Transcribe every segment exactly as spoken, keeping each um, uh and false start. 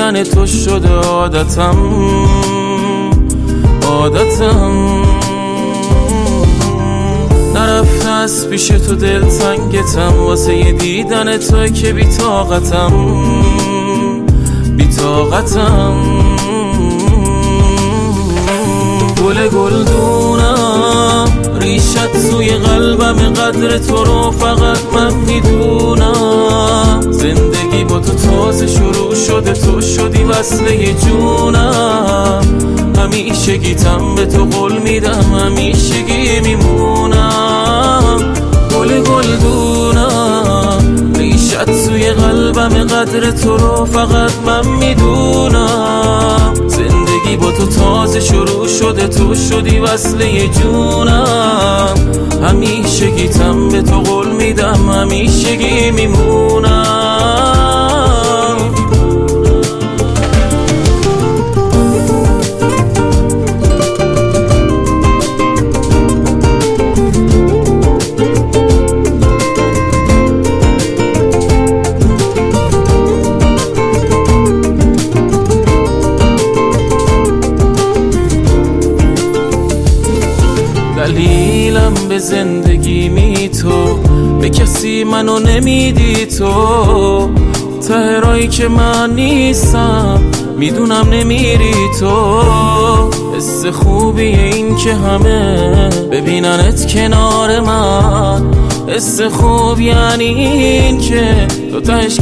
دیدن تو شده عادتم عادتم نرفته از پیش تو دل تنگتم واسه دیدن تو که بی طاقتم بی طاقتم گل گلدونم ریشت سوی قلبم قدر تو رو فقط من میدونم زندگی با تو تازه شروع شده تو شدی وصله جونم همیشه گیتم به تو قول میدم همیشه گی میمونم گل گلدونم ریشت سوی قلبم قدر تو رو فقط من میدونم زندگی با تو تازه شروع شده تو شدی وصله جونم همیشه گیتم به تو قول میدم همیشه گی میمونم دلیلم به زندگی می تو به کسی منو نمیدی تو تهرایی که من نیستم میدونم نمیری تو حس خوبیه این که همه ببیننت کنار من حس خوب یعنی این که تو تهش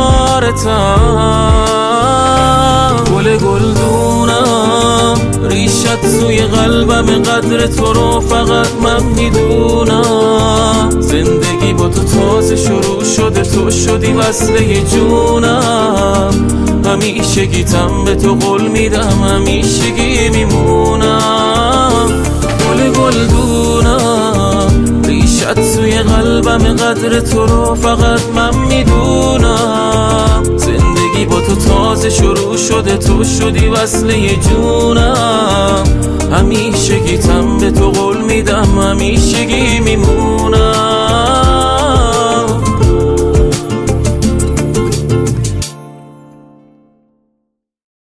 کنارتم گل گلدونم ریشت سوی قلبم قدر تو رو فقط من میدونم زندگی با تو تازه شروع شده تو شدی وصله جونم همیشه گیتم به تو قول میدم همیشه گی میمونم گل گلدونم ریشت سوی قلبم قدر تو رو فقط من میدونم زندگی با تو تازه شروع شده تو شدی وصله جونم همیشه گیتم به تو قول میدم همیشه گی میمونم